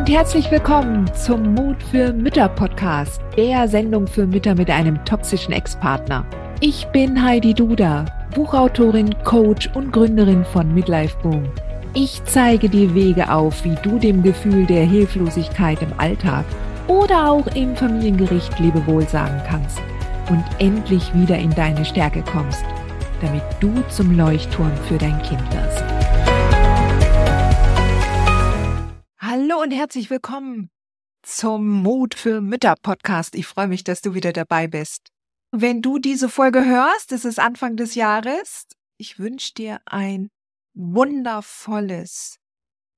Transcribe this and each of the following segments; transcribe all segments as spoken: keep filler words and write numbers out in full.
und herzlich willkommen zum Mut für Mütter Podcast, der Sendung für Mütter mit einem toxischen Ex-Partner. Ich bin Heidi Duda, Buchautorin, Coach und Gründerin von Midlife Boom. Ich zeige dir Wege auf, wie du dem Gefühl der Hilflosigkeit im Alltag oder auch im Familiengericht Lebewohl sagen kannst und endlich wieder in deine Stärke kommst, damit du zum Leuchtturm für dein Kind wirst. Hallo und herzlich willkommen zum Mut für Mütter Podcast. Ich freue mich, dass du wieder dabei bist. Wenn du diese Folge hörst, es ist Anfang des Jahres. Ich wünsche dir ein wundervolles,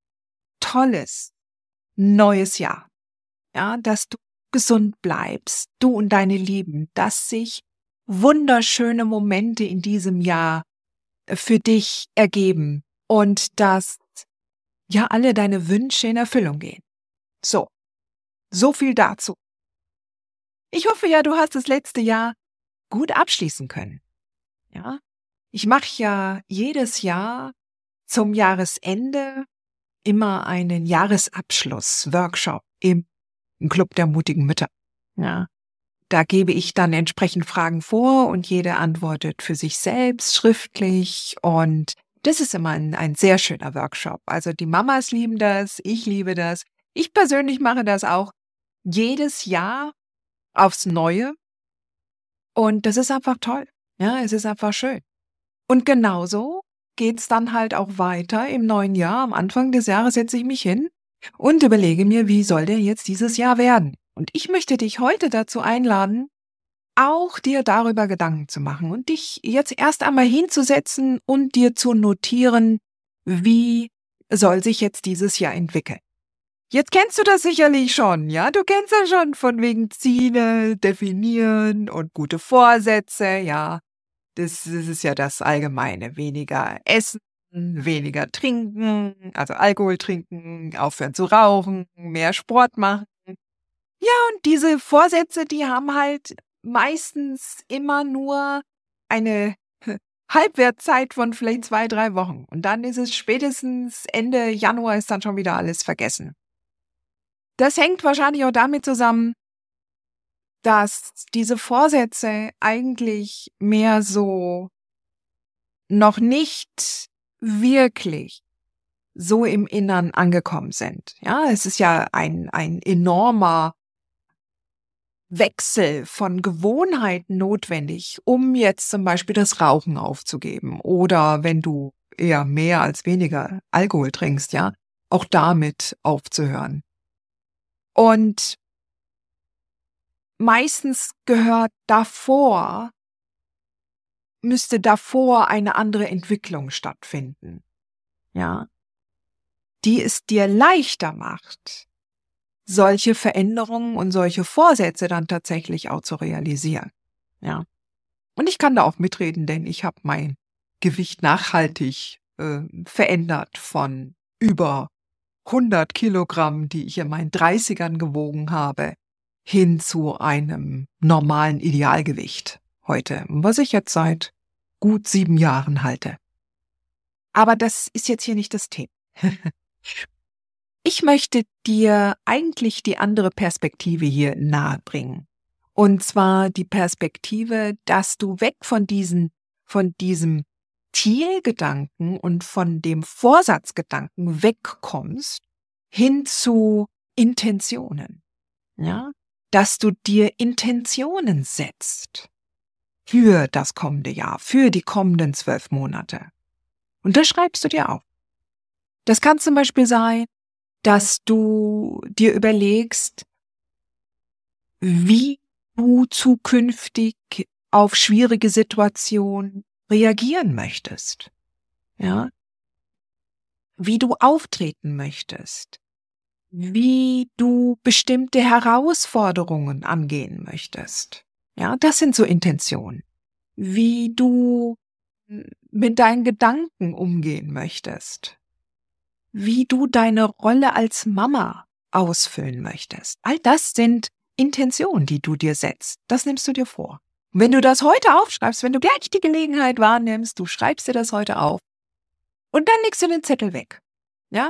tolles, neues Jahr. Ja, dass du gesund bleibst, du und deine Lieben, dass sich wunderschöne Momente in diesem Jahr für dich ergeben und dass ja alle deine Wünsche in Erfüllung gehen. So, so viel dazu. Ich hoffe ja, du hast das letzte Jahr gut abschließen können. Ja, ich mache ja jedes Jahr zum Jahresende immer einen Jahresabschluss-Workshop im Club der mutigen Mütter. Ja, da gebe ich dann entsprechend Fragen vor und jede antwortet für sich selbst schriftlich und das ist immer ein, ein sehr schöner Workshop. Also die Mamas lieben das, ich liebe das. Ich persönlich mache das auch jedes Jahr aufs Neue. Und das ist einfach toll. Ja, es ist einfach schön. Und genauso geht's dann halt auch weiter im neuen Jahr. Am Anfang des Jahres setze ich mich hin und überlege mir, wie soll denn jetzt dieses Jahr werden? Und ich möchte dich heute dazu einladen, auch dir darüber Gedanken zu machen und dich jetzt erst einmal hinzusetzen und dir zu notieren, wie soll sich jetzt dieses Jahr entwickeln. Jetzt kennst du das sicherlich schon, ja? Du kennst ja schon von wegen Ziele definieren und gute Vorsätze, ja. Das, das ist ja das Allgemeine. Weniger essen, weniger trinken, also Alkohol trinken, aufhören zu rauchen, mehr Sport machen. Ja, und diese Vorsätze, die haben halt meistens immer nur eine Halbwertszeit von vielleicht zwei, drei Wochen. Und dann ist es spätestens Ende Januar ist dann schon wieder alles vergessen. Das hängt wahrscheinlich auch damit zusammen, dass diese Vorsätze eigentlich mehr so noch nicht wirklich so im Innern angekommen sind. Ja, es ist ja ein, ein enormer Wechsel von Gewohnheiten notwendig, um jetzt zum Beispiel das Rauchen aufzugeben oder wenn du eher mehr als weniger Alkohol trinkst, ja, auch damit aufzuhören. Und meistens gehört davor, müsste davor eine andere Entwicklung stattfinden, ja, die es dir leichter macht, solche Veränderungen und solche Vorsätze dann tatsächlich auch zu realisieren. Ja. Und ich kann da auch mitreden, denn ich habe mein Gewicht nachhaltig äh, verändert von über hundert Kilogramm, die ich in meinen dreißigern gewogen habe, hin zu einem normalen Idealgewicht heute, was ich jetzt seit gut sieben Jahren halte. Aber das ist jetzt hier nicht das Thema. Ich möchte dir eigentlich die andere Perspektive hier nahebringen. Und zwar die Perspektive, dass du weg von diesen, von diesem Zielgedanken und von dem Vorsatzgedanken wegkommst hin zu Intentionen. Ja? Dass du dir Intentionen setzt für das kommende Jahr, für die kommenden zwölf Monate. Und das schreibst du dir auf. Das kann zum Beispiel sein, dass du dir überlegst, wie du zukünftig auf schwierige Situationen reagieren möchtest. Ja? Wie du auftreten möchtest. Wie du bestimmte Herausforderungen angehen möchtest. Ja, das sind so Intentionen. Wie du mit deinen Gedanken umgehen möchtest. Wie du deine Rolle als Mama ausfüllen möchtest. All das sind Intentionen, die du dir setzt. Das nimmst du dir vor. Und wenn du das heute aufschreibst, wenn du gleich die Gelegenheit wahrnimmst, du schreibst dir das heute auf und dann legst du den Zettel weg. Ja?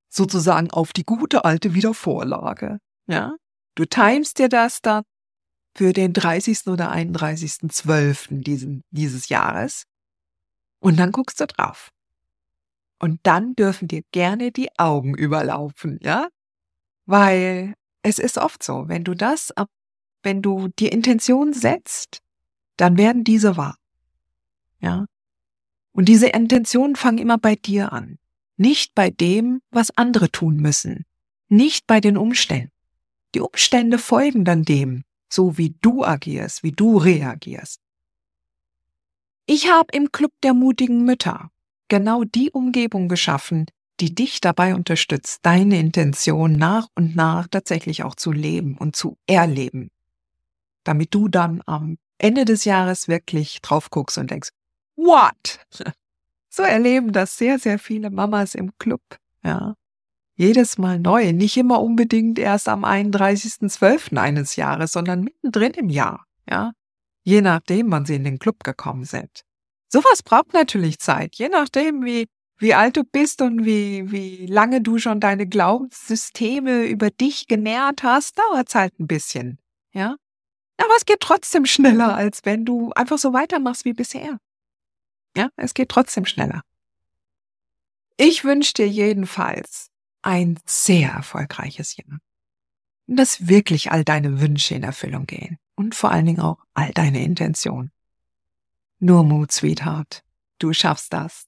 sozusagen auf die gute alte Wiedervorlage. Ja? Du timest dir das dann für den dreißigsten oder einunddreißigsten zwölften Diesen, dieses Jahres und dann guckst du drauf. Und dann dürfen dir gerne die Augen überlaufen, ja? Weil es ist oft so, wenn du das, wenn du die Intention setzt, dann werden diese wahr. Ja? Und diese Intentionen fangen immer bei dir an. Nicht bei dem, was andere tun müssen. Nicht bei den Umständen. Die Umstände folgen dann dem, so wie du agierst, wie du reagierst. Ich habe im Club der mutigen Mütter genau die Umgebung geschaffen, die dich dabei unterstützt, deine Intention nach und nach tatsächlich auch zu leben und zu erleben. Damit du dann am Ende des Jahres wirklich drauf guckst und denkst, what? So erleben das sehr, sehr viele Mamas im Club, ja. Jedes Mal neu, nicht immer unbedingt erst am einunddreißigsten zwölften eines Jahres, sondern mittendrin im Jahr, ja. Je nachdem, wann sie in den Club gekommen sind. Sowas braucht natürlich Zeit, je nachdem, wie, wie alt du bist und wie, wie lange du schon deine Glaubenssysteme über dich genährt hast, dauert es halt ein bisschen, ja. Aber es geht trotzdem schneller, als wenn du einfach so weitermachst wie bisher. Ja, es geht trotzdem schneller. Ich wünsche dir jedenfalls ein sehr erfolgreiches Jahr. Und dass wirklich all deine Wünsche in Erfüllung gehen. Und vor allen Dingen auch all deine Intentionen. Nur Mut, Sweetheart. Du schaffst das.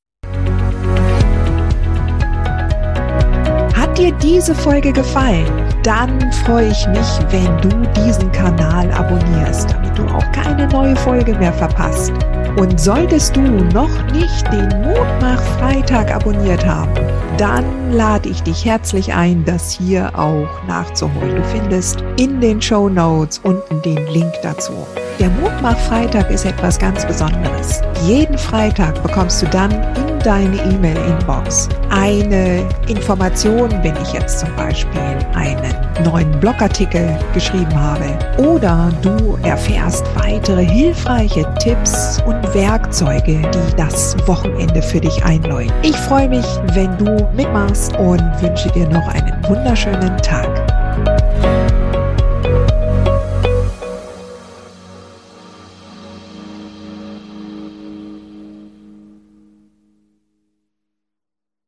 Hat dir diese Folge gefallen? Dann freue ich mich, wenn du diesen Kanal abonnierst, damit du auch keine neue Folge mehr verpasst. Und solltest du noch nicht den Mutmach-Freitag abonniert haben, dann lade ich dich herzlich ein, das hier auch nachzuholen. Du findest in den Shownotes unten den Link dazu. Der Mutmach-Freitag ist etwas ganz Besonderes. Jeden Freitag bekommst du dann in deine E-Mail-Inbox eine Information, wenn ich jetzt zum Beispiel einen neuen Blogartikel geschrieben habe. Oder du erfährst weitere hilfreiche Tipps und Werkzeuge, die das Wochenende für dich einläuten. Ich freue mich, wenn du mitmachst und wünsche dir noch einen wunderschönen Tag.